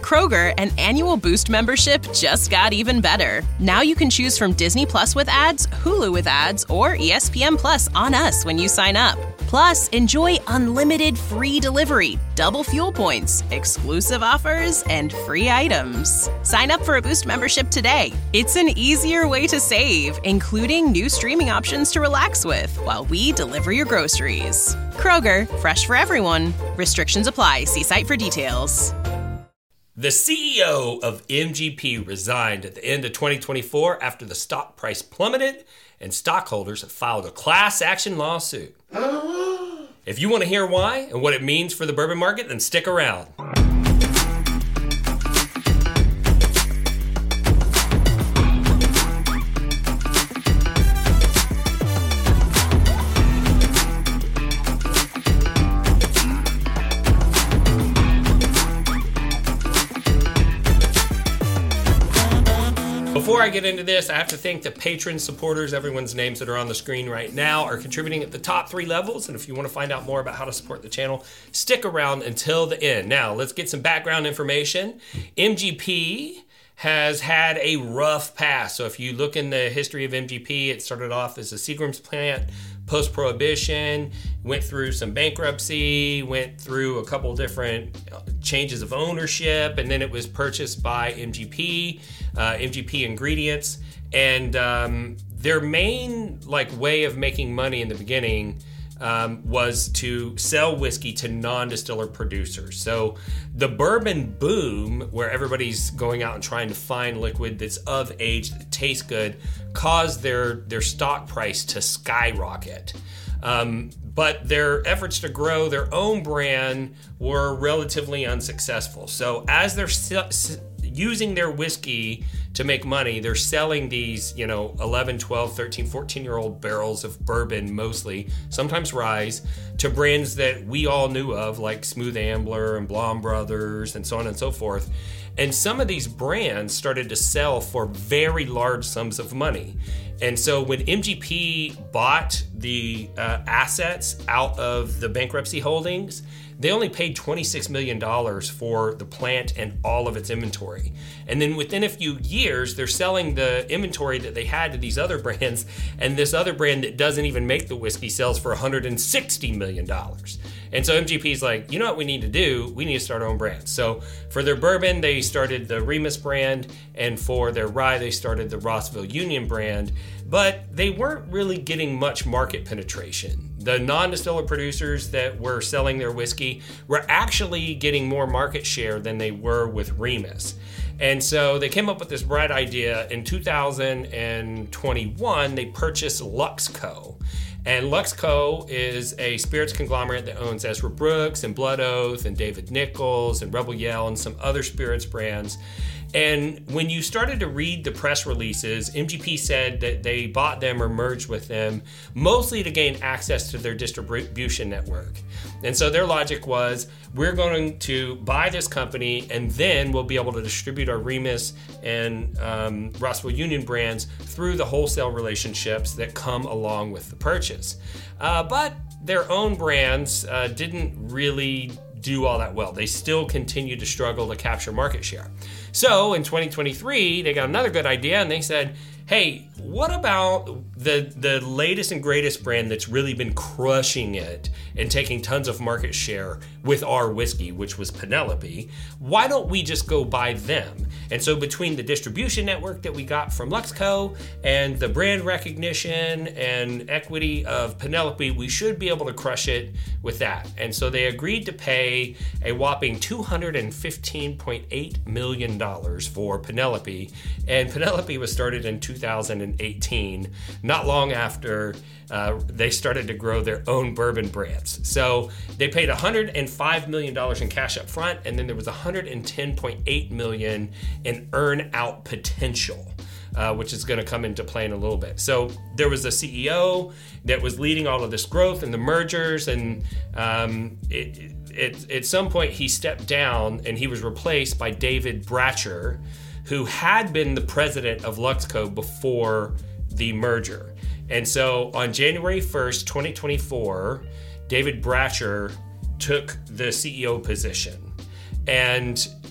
Kroger, an annual Boost membership just got even better. Now you can choose from Disney Plus with ads, Hulu with ads, or ESPN Plus on us when you sign up. Plus, enjoy unlimited free delivery, double fuel points, exclusive offers, and free items. Sign up for a Boost membership today. It's an easier way to save, including new streaming options to relax with while we deliver your groceries. Kroger, fresh for everyone. Restrictions apply. See site for details. The CEO of MGP resigned at the end of 2024 after the stock price plummeted and stockholders have filed a class action lawsuit. If you want to hear why and what it means for the bourbon market, then stick around. Before I get into this, I have to thank the patron supporters. Everyone's names that are on the screen right now are contributing at the top 3 levels. And if you want to find out more about how to support the channel, stick around until the end. Now, let's get some background information. MGP has had a rough past. So if you look in the history of MGP, it started off as a Seagram's plant, post-prohibition, went through some bankruptcy, went through a couple different changes of ownership, and then it was purchased by MGP, MGP Ingredients, and their main way of making money in the beginning was to sell whiskey to non-distiller producers. So the bourbon boom, where everybody's going out and trying to find liquid that's of age, that tastes good, caused their stock price to skyrocket. But their efforts to grow their own brand were relatively unsuccessful. So as they're using their whiskey to make money, they're selling these, 11, 12, 13, 14-year-old barrels of bourbon mostly, sometimes rye, to brands that we all knew of, like Smooth Ambler and Blonde Brothers and so on and so forth. And some of these brands started to sell for very large sums of money. And so when MGP bought the assets out of the bankruptcy holdings, they only paid $26 million for the plant and all of its inventory. And then within a few years, they're selling the inventory that they had to these other brands, and this other brand that doesn't even make the whiskey sells for $160 million. And so MGP's like, you know what we need to do? We need to start our own brand. So for their bourbon, they started the Remus brand, and for their rye, they started the Rossville Union brand, but they weren't really getting much market penetration. The non-distiller producers that were selling their whiskey were actually getting more market share than they were with Remus. And so they came up with this bright idea. In 2021, they purchased Luxco. And Luxco is a spirits conglomerate that owns Ezra Brooks and Blood Oath and David Nichols and Rebel Yell and some other spirits brands. And when you started to read the press releases, MGP said that they bought them or merged with them mostly to gain access to their distribution network. And so their logic was, we're going to buy this company and then we'll be able to distribute our Remus and Rossville Union brands through the wholesale relationships that come along with the purchase. But their own brands didn't really do all that well. They still continue to struggle to capture market share. So in 2023, they got another good idea and they said, hey, what about the latest and greatest brand that's really been crushing it and taking tons of market share with our whiskey, which was Penelope? Why don't we just go buy them? And so between the distribution network that we got from Luxco and the brand recognition and equity of Penelope, we should be able to crush it with that. And so they agreed to pay a whopping $215.8 million for Penelope. And Penelope was started in 2018, not long after they started to grow their own bourbon brands. So they paid $105 million in cash up front, and then there was $110.8 million in earn out potential, which is going to come into play in a little bit. So there was a CEO that was leading all of this growth and the mergers, and at some point he stepped down and he was replaced by David Bratcher, who had been the president of Luxco before the merger. And so on January 1st, 2024, David Bratcher took the CEO position. And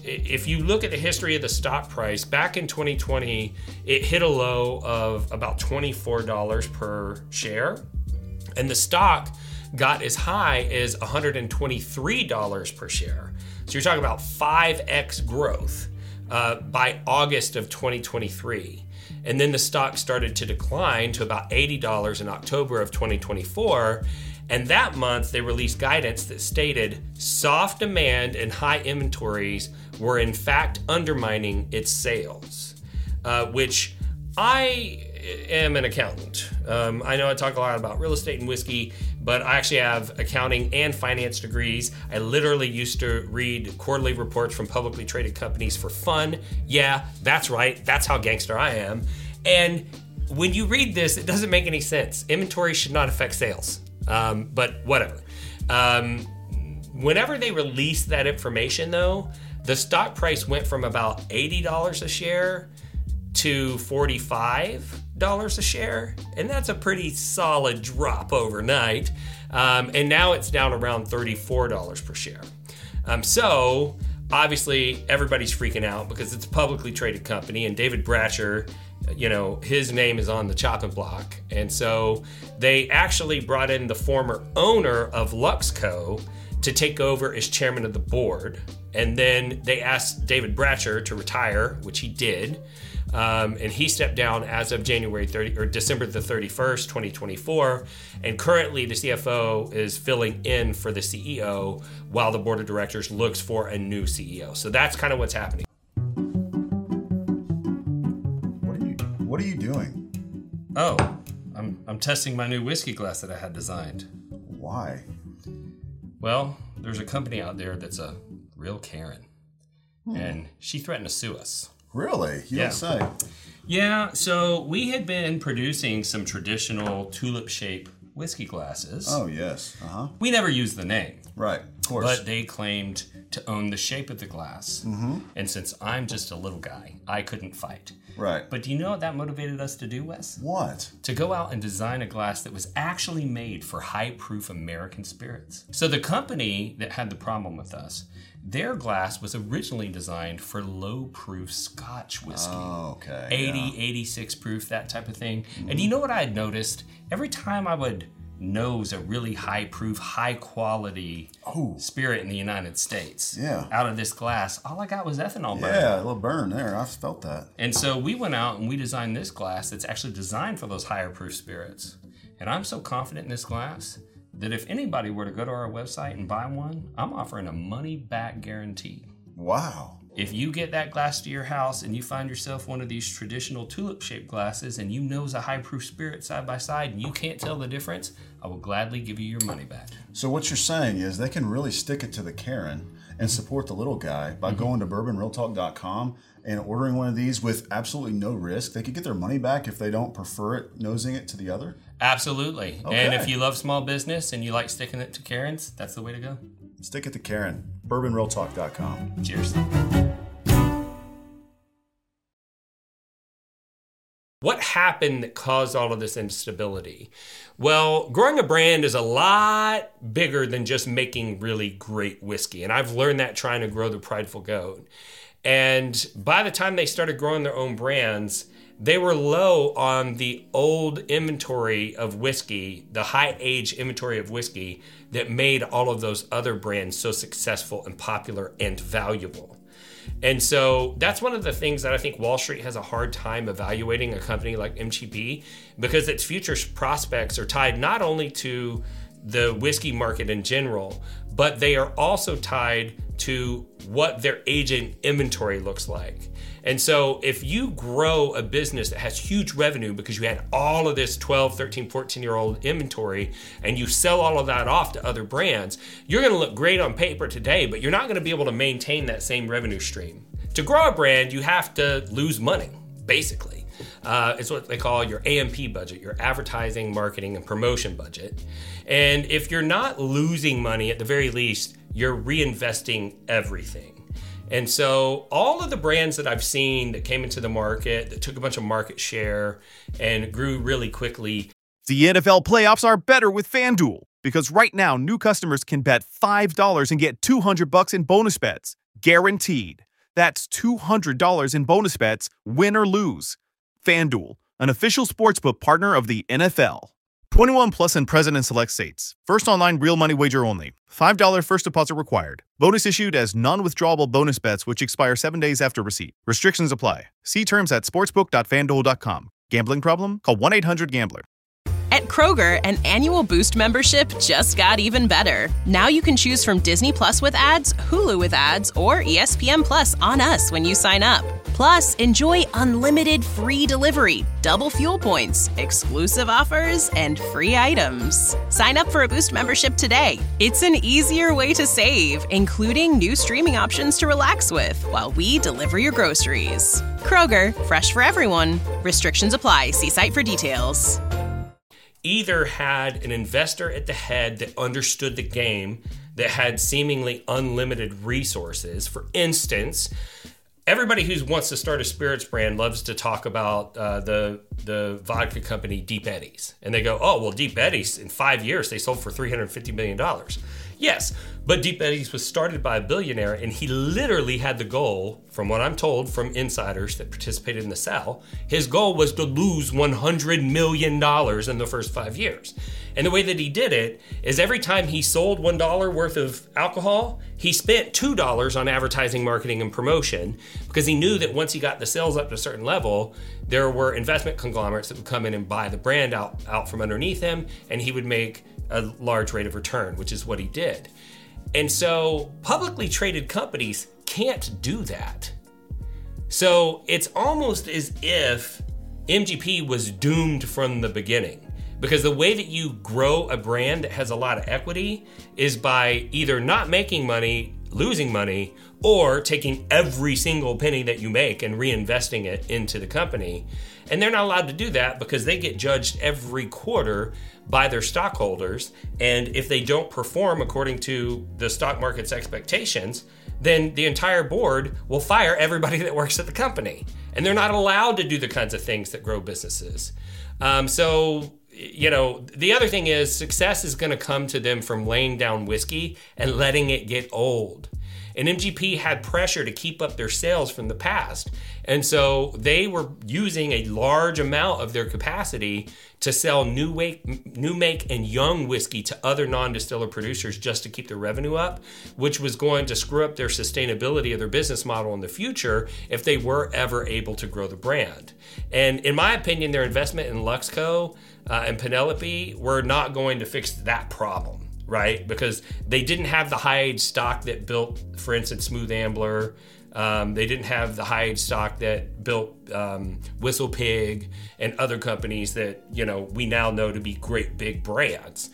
if you look at the history of the stock price, back in 2020, it hit a low of about $24 per share. And the stock got as high as $123 per share. So you're talking about 5x growth by August of 2023. And then the stock started to decline to about $80 in October of 2024. And that month, they released guidance that stated soft demand and high inventories were in fact undermining its sales, which I am an accountant. I know I talk a lot about real estate and whiskey, but I actually have accounting and finance degrees. I literally used to read quarterly reports from publicly traded companies for fun. Yeah, that's right. That's how gangster I am. And when you read this, it doesn't make any sense. Inventory should not affect sales. But whatever. Whenever they released that information, though, the stock price went from about $80 a share to $45 a share, and that's a pretty solid drop overnight. And now it's down around $34 per share. So obviously everybody's freaking out because it's a publicly traded company, and David Bratcher, his name is on the chopping block. And so they actually brought in the former owner of Luxco to take over as chairman of the board. And then they asked David Bratcher to retire, which he did. And he stepped down as of December the 31st, 2024. And currently the CFO is filling in for the CEO while the board of directors looks for a new CEO. So that's kind of what's happening. What are you doing? Oh, I'm testing my new whiskey glass that I had designed. Why? Well, there's a company out there that's a real Karen, and she threatened to sue us. Really? You don't say. Yeah, so we had been producing some traditional tulip-shaped whiskey glasses. Oh, yes. Uh-huh. We never used the name. Right, of course. But they claimed to own the shape of the glass. Mm-hmm. And since I'm just a little guy, I couldn't fight. Right. But do you know what that motivated us to do, Wes? What? To go out and design a glass that was actually made for high-proof American spirits. So the company that had the problem with us, their glass was originally designed for low-proof Scotch whiskey. Oh, okay. 80, 86 proof, that type of thing. Mm-hmm. And you know what I had noticed? Every time I would nose a really high-proof, high-quality spirit in the United States out of this glass, all I got was ethanol burn. Yeah, a little burn there. I felt that. And so we went out and we designed this glass that's actually designed for those higher-proof spirits. And I'm so confident in this glass that if anybody were to go to our website and buy one, I'm offering a money-back guarantee. Wow. If you get that glass to your house and you find yourself one of these traditional tulip-shaped glasses and you nose a high-proof spirit side by side and you can't tell the difference, I will gladly give you your money back. So what you're saying is they can really stick it to the Karen and support the little guy by going to bourbonrealtalk.com and ordering one of these with absolutely no risk. They could get their money back if they don't prefer it nosing it to the other? Absolutely. Okay. And if you love small business and you like sticking it to Karens, that's the way to go. Stick it to Karen. bourbonrealtalk.com. Cheers. What happened that caused all of this instability? Well, growing a brand is a lot bigger than just making really great whiskey. And I've learned that trying to grow the Prideful Goat. And by the time they started growing their own brands, they were low on the old inventory of whiskey, the high age inventory of whiskey that made all of those other brands so successful and popular and valuable. And so that's one of the things that I think Wall Street has a hard time evaluating a company like MGP, because its future prospects are tied not only to the whiskey market in general, but they are also tied to what their aging inventory looks like. And so if you grow a business that has huge revenue because you had all of this 12, 13, 14-year-old inventory and you sell all of that off to other brands, you're going to look great on paper today, but you're not going to be able to maintain that same revenue stream. To grow a brand, you have to lose money, basically. It's what they call your AMP budget, your advertising, marketing, and promotion budget. And if you're not losing money, at the very least, you're reinvesting everything. And so all of the brands that I've seen that came into the market, that took a bunch of market share and grew really quickly. The NFL playoffs are better with FanDuel, because right now new customers can bet $5 and get $200 in bonus bets, guaranteed. That's $200 in bonus bets, win or lose. FanDuel, an official sportsbook partner of the NFL. 21 plus and present in select states. First online real money wager only. $5 first deposit required. Bonus issued as non-withdrawable bonus bets which expire 7 days after receipt. Restrictions apply. See terms at sportsbook.fanduel.com. Gambling problem? Call 1-800-GAMBLER. At Kroger, an annual Boost membership just got even better. Now you can choose from Disney Plus with ads, Hulu with ads, or ESPN Plus on us when you sign up. Plus, enjoy unlimited free delivery, double fuel points, exclusive offers, and free items. Sign up for a Boost membership today. It's an easier way to save, including new streaming options to relax with while we deliver your groceries. Kroger, fresh for everyone. Restrictions apply. See site for details. Either had an investor at the head that understood the game, that had seemingly unlimited resources. For instance, everybody who wants to start a spirits brand loves to talk about the vodka company Deep Eddies. And they go, oh, well, Deep Eddies, in 5 years, they sold for $350 million. Yes, but Deep Eddies was started by a billionaire, and he literally had the goal, from what I'm told from insiders that participated in the sale, his goal was to lose $100 million in the first 5 years. And the way that he did it is every time he sold $1 worth of alcohol, he spent $2 on advertising, marketing, and promotion, because he knew that once he got the sales up to a certain level, there were investment conglomerates that would come in and buy the brand out from underneath him, and he would make a large rate of return, which is what he did. And so publicly traded companies can't do that. So it's almost as if MGP was doomed from the beginning, because the way that you grow a brand that has a lot of equity is by either not making money, losing money, or taking every single penny that you make and reinvesting it into the company. And they're not allowed to do that because they get judged every quarter by their stockholders. And if they don't perform according to the stock market's expectations, then the entire board will fire everybody that works at the company. And they're not allowed to do the kinds of things that grow businesses. The other thing is success is going to come to them from laying down whiskey and letting it get old. And MGP had pressure to keep up their sales from the past. And so they were using a large amount of their capacity to sell new make and young whiskey to other non-distiller producers just to keep their revenue up, which was going to screw up their sustainability of their business model in the future if they were ever able to grow the brand. And in my opinion, their investment in Luxco and Penelope were not going to fix that problem. Right? Because they didn't have the high-age stock that built, for instance, Smooth Ambler. They didn't have the high-age stock that built Whistle Pig and other companies that, we now know to be great big brands.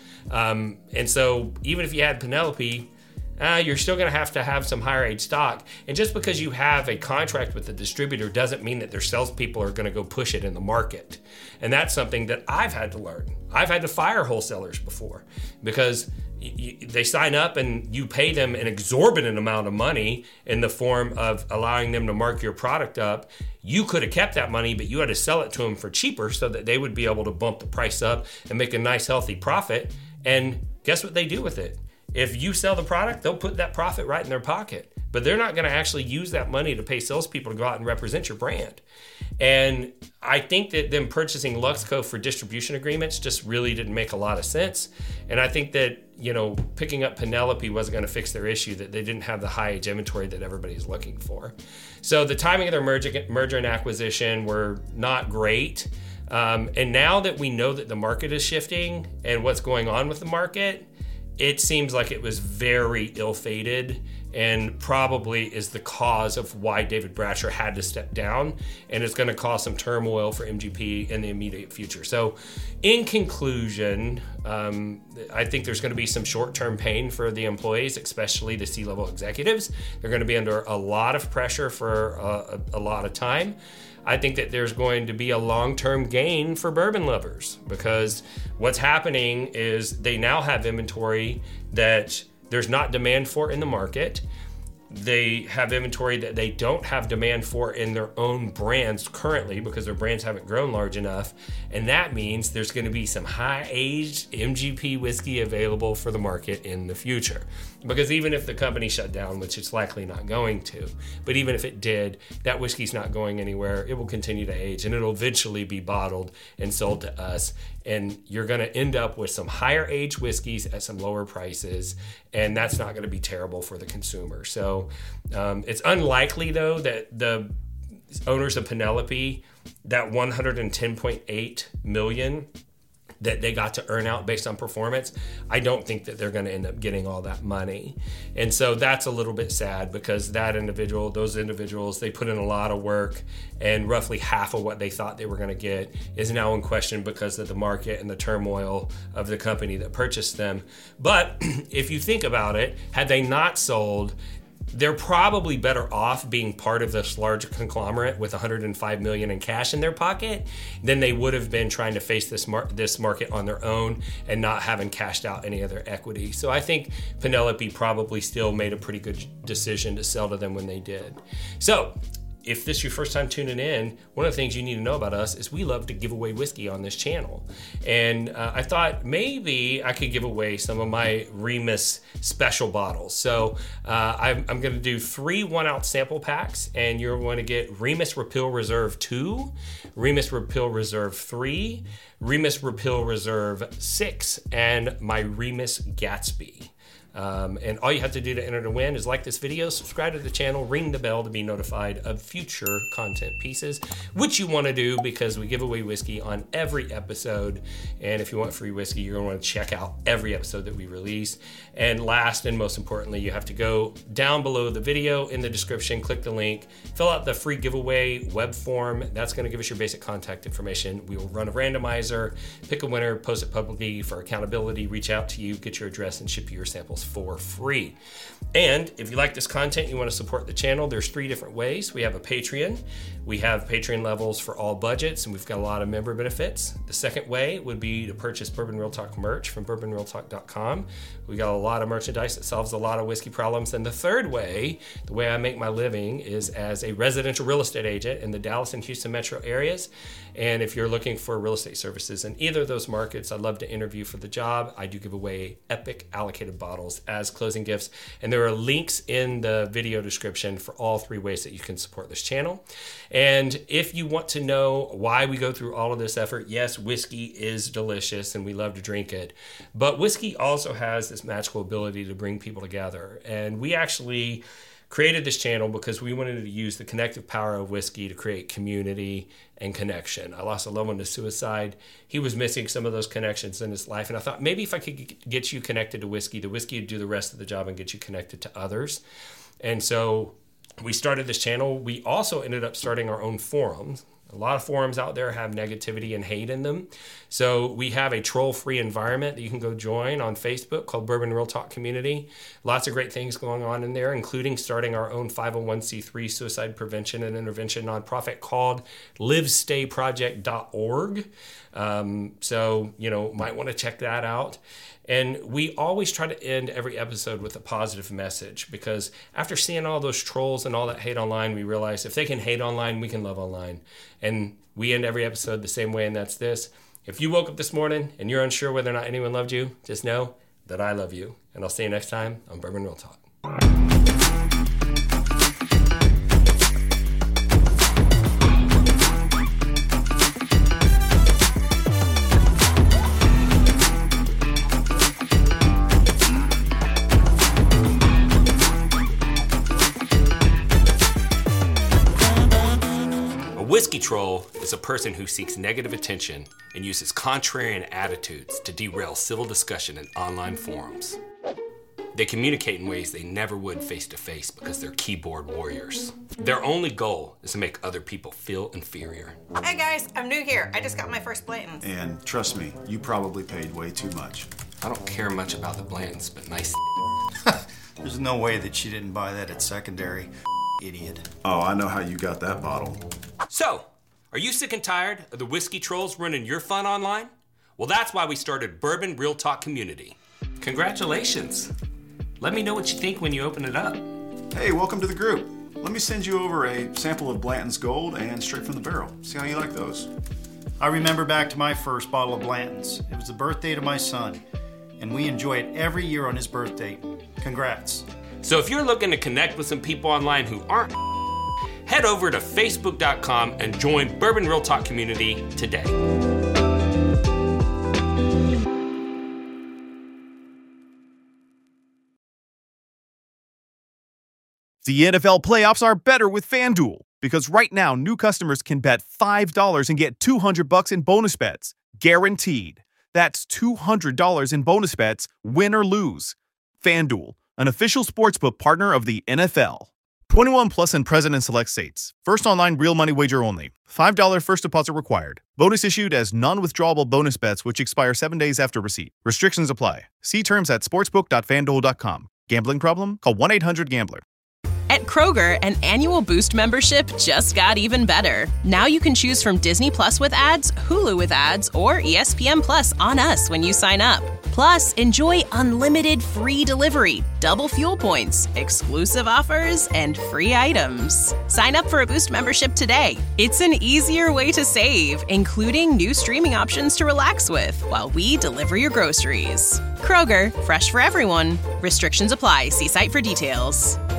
And so even if you had Penelope, you're still going to have some higher age stock. And just because you have a contract with the distributor doesn't mean that their salespeople are going to go push it in the market. And that's something that I've had to learn. I've had to fire wholesalers before because they sign up and you pay them an exorbitant amount of money in the form of allowing them to mark your product up. You could have kept that money, but you had to sell it to them for cheaper so that they would be able to bump the price up and make a nice, healthy profit. And guess what they do with it? If you sell the product, they'll put that profit right in their pocket. But they're not going to actually use that money to pay salespeople to go out and represent your brand. And I think that them purchasing Luxco for distribution agreements just really didn't make a lot of sense. And I think that, picking up Penelope wasn't going to fix their issue, that they didn't have the high age inventory that everybody's looking for. So the timing of their merger and acquisition were not great. And now that we know that the market is shifting and what's going on with the market, it seems like it was very ill-fated and probably is the cause of why David Brasher had to step down, and it's going to cause some turmoil for MGP in the immediate future. So in conclusion, I think there's going to be some short-term pain for the employees, especially the C-level executives. They're going to be under a lot of pressure for a lot of time. I think that there's going to be a long-term gain for bourbon lovers because what's happening is they now have inventory that there's not demand for in the market. They have inventory that they don't have demand for in their own brands currently because their brands haven't grown large enough. And that means there's going to be some high-aged MGP whiskey available for the market in the future. Because even if the company shut down, which it's likely not going to, but even if it did, that whiskey's not going anywhere. It will continue to age and it'll eventually be bottled and sold to us. And you're going to end up with some higher aged whiskeys at some lower prices. And that's not going to be terrible for the consumer. So it's unlikely, though, that the owners of Penelope, that $110.8 million that they got to earn out based on performance, I don't think that they're going to end up getting all that money. And so that's a little bit sad because those individuals, they put in a lot of work, and roughly half of what they thought they were going to get is now in question because of the market and the turmoil of the company that purchased them. But if you think about it, had they not sold, they're probably better off being part of this large conglomerate with $105 million in cash in their pocket than they would have been trying to face this market on their own and not having cashed out any of their equity. So I think Penelope probably still made a pretty good decision to sell to them when they did. So if this is your first time tuning in, one of the things you need to know about us is we love to give away whiskey on this channel. And I thought maybe I could give away some of my Remus special bottles. So I'm going to do 3 1-ounce sample packs, and you're going to get Remus Repeal Reserve 2, Remus Repeal Reserve 3, Remus Repeal Reserve 6, and my Remus Gatsby. And all you have to do to enter to win is like this video, subscribe to the channel, ring the bell to be notified of future content pieces, which you want to do because we give away whiskey on every episode. And if you want free whiskey, you're going to want to check out every episode that we release. And last and most importantly, you have to go down below the video in the description, click the link, fill out the free giveaway web form. That's going to give us your basic contact information. We will run a randomizer, pick a winner, post it publicly for accountability, reach out to you, get your address, and ship you your samples for free. And if you like this content, you want to support the channel, there's 3 different ways. We have a Patreon. We have Patreon levels for all budgets, and we've got a lot of member benefits. The second way would be to purchase Bourbon Real Talk merch from bourbonrealtalk.com. We got a lot of merchandise that solves a lot of whiskey problems. And the third way, the way I make my living, is as a residential real estate agent in the Dallas and Houston metro areas. And if you're looking for real estate services in either of those markets, I'd love to interview for the job. I do give away epic allocated bottles as closing gifts. And there are links in the video description for all 3 ways that you can support this channel. And if you want to know why we go through all of this effort, yes, whiskey is delicious and we love to drink it. But whiskey also has this magical ability to bring people together. And we actually created this channel because we wanted to use the connective power of whiskey to create community and connection. I lost a loved one to suicide. He was missing some of those connections in his life. And I thought maybe if I could get you connected to whiskey, the whiskey would do the rest of the job and get you connected to others. And so we started this channel. We also ended up starting our own forums. A lot of forums out there have negativity and hate in them. So we have a troll-free environment that you can go join on Facebook called Bourbon Real Talk Community. Lots of great things going on in there, including starting our own 501c3 suicide prevention and intervention nonprofit called livestayproject.org. So, might want to check that out. And we always try to end every episode with a positive message because after seeing all those trolls and all that hate online, we realize if they can hate online, we can love online. And we end every episode the same way, and that's this. If you woke up this morning and you're unsure whether or not anyone loved you, just know that I love you. And I'll see you next time on Bourbon Real Talk. Whiskey troll is a person who seeks negative attention and uses contrarian attitudes to derail civil discussion in online forums. They communicate in ways they never would face-to-face because they're keyboard warriors. Their only goal is to make other people feel inferior. Hey guys, I'm new here. I just got my first Blanton's. And trust me, you probably paid way too much. I don't care much about the Blantons, but nice. There's no way that she didn't buy that at secondary. Idiot. Oh, I know how you got that bottle. So, are you sick and tired of the whiskey trolls ruining your fun online? Well, that's why we started Bourbon Real Talk Community. Congratulations. Let me know what you think when you open it up. Hey, welcome to the group. Let me send you over a sample of Blanton's Gold and Straight from the Barrel. See how you like those. I remember back to my first bottle of Blanton's. It was the birthday to my son, and we enjoy it every year on his birthday. Congrats. So if you're looking to connect with some people online who aren't, head over to facebook.com and join Bourbon Real Talk community today. The NFL playoffs are better with FanDuel because right now new customers can bet $5 and get $200 in bonus bets, guaranteed. That's $200 in bonus bets, win or lose. FanDuel, an official sportsbook partner of the NFL. 21 plus and present in select states. First online real money wager only. $5 first deposit required. Bonus issued as non-withdrawable bonus bets which expire 7 days after receipt. Restrictions apply. See terms at sportsbook.fanduel.com. Gambling problem? Call 1-800-GAMBLER. At Kroger, an annual Boost membership just got even better. Now you can choose from Disney Plus with ads, Hulu with ads, or ESPN Plus on us when you sign up. Plus, enjoy unlimited free delivery, double fuel points, exclusive offers, and free items. Sign up for a Boost membership today. It's an easier way to save, including new streaming options to relax with while we deliver your groceries. Kroger, fresh for everyone. Restrictions apply. See site for details.